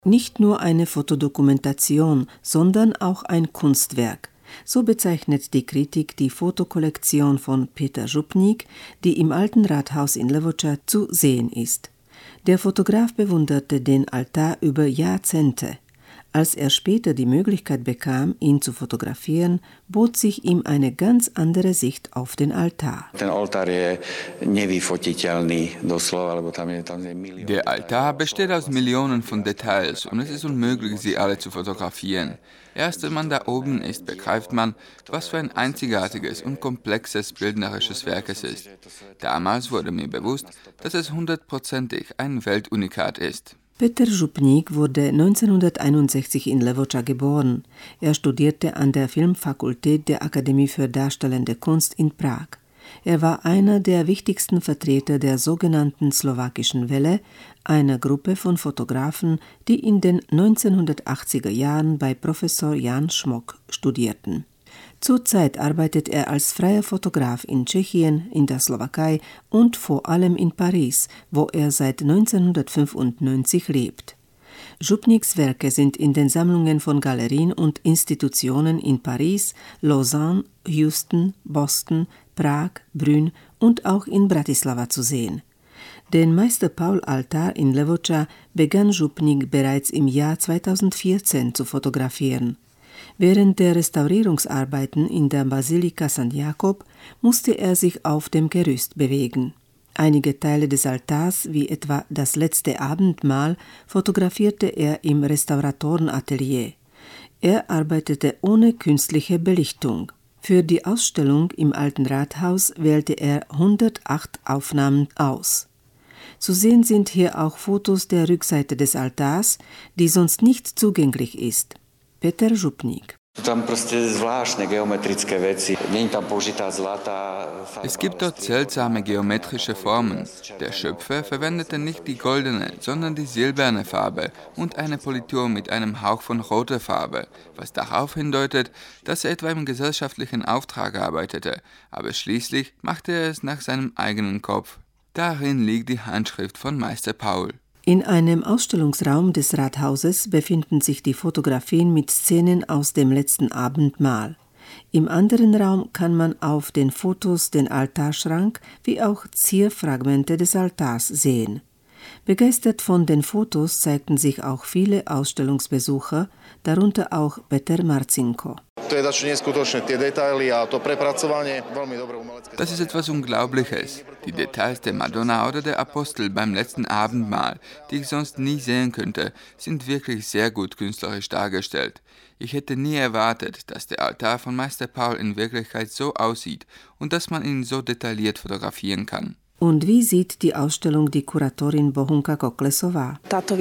Nicht nur eine Fotodokumentation, sondern auch ein Kunstwerk. So bezeichnet die Kritik die Fotokollektion von Peter Župník, die im Alten Rathaus in Levoča zu sehen ist. Der Fotograf bewunderte den Altar über Jahrzehnte. Als er später die Möglichkeit bekam, ihn zu fotografieren, bot sich ihm eine ganz andere Sicht auf den Altar. Der Altar besteht aus Millionen von Details und es ist unmöglich, sie alle zu fotografieren. Erst wenn man da oben ist, begreift man, was für ein einzigartiges und komplexes bildnerisches Werk es ist. Damals wurde mir bewusst, dass es 100%ig ein Weltunikat ist. Peter Župník wurde 1961 in Levoča geboren. Er studierte an der Filmfakultät der Akademie für Darstellende Kunst in Prag. Er war einer der wichtigsten Vertreter der sogenannten Slowakischen Welle, einer Gruppe von Fotografen, die in den 1980er Jahren bei Professor Jan Šmok studierten. Zurzeit arbeitet er als freier Fotograf in Tschechien, in der Slowakei und vor allem in Paris, wo er seit 1995 lebt. Župníks Werke sind in den Sammlungen von Galerien und Institutionen in Paris, Lausanne, Houston, Boston, Prag, Brünn und auch in Bratislava zu sehen. Den Meister-Paul-Altar in Levoča begann Župník bereits im Jahr 2014 zu fotografieren. Während der Restaurierungsarbeiten in der Basilika St. Jakob musste er sich auf dem Gerüst bewegen. Einige Teile des Altars, wie etwa das letzte Abendmahl, fotografierte er im Restauratorenatelier. Er arbeitete ohne künstliche Belichtung. Für die Ausstellung im Alten Rathaus wählte er 108 Aufnahmen aus. Zu sehen sind hier auch Fotos der Rückseite des Altars, die sonst nicht zugänglich ist. Peter Župník. Es gibt dort seltsame geometrische Formen. Der Schöpfer verwendete nicht die goldene, sondern die silberne Farbe und eine Politur mit einem Hauch von roter Farbe, was darauf hindeutet, dass er etwa im gesellschaftlichen Auftrag arbeitete, aber schließlich machte er es nach seinem eigenen Kopf. Darin liegt die Handschrift von Meister Paul. In einem Ausstellungsraum des Rathauses befinden sich die Fotografien mit Szenen aus dem letzten Abendmahl. Im anderen Raum kann man auf den Fotos den Altarschrank wie auch Zierfragmente des Altars sehen. Begeistert von den Fotos zeigten sich auch viele Ausstellungsbesucher, darunter auch Peter Marcinko. Das ist etwas Unglaubliches. Die Details der Madonna oder der Apostel beim letzten Abendmahl, die ich sonst nie sehen könnte, sind wirklich sehr gut künstlerisch dargestellt. Ich hätte nie erwartet, dass der Altar von Meister Paul in Wirklichkeit so aussieht und dass man ihn so detailliert fotografieren kann. Und wie sieht die Ausstellung die Kuratorin Bohunka Koklesová?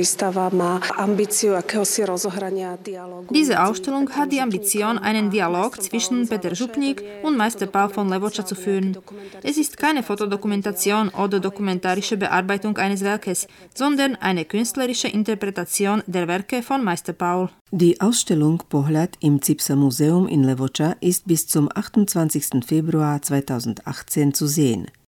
Diese Ausstellung hat die Ambition, einen Dialog zwischen Peter Župník und Meister Paul von Levoča zu führen. Es ist keine Fotodokumentation oder dokumentarische Bearbeitung eines Werkes, sondern eine künstlerische Interpretation der Werke von Meister Paul. Die Ausstellung Pohľad im Cipsa Museum in Levoča ist bis zum 28. Februar 2018 zu sehen.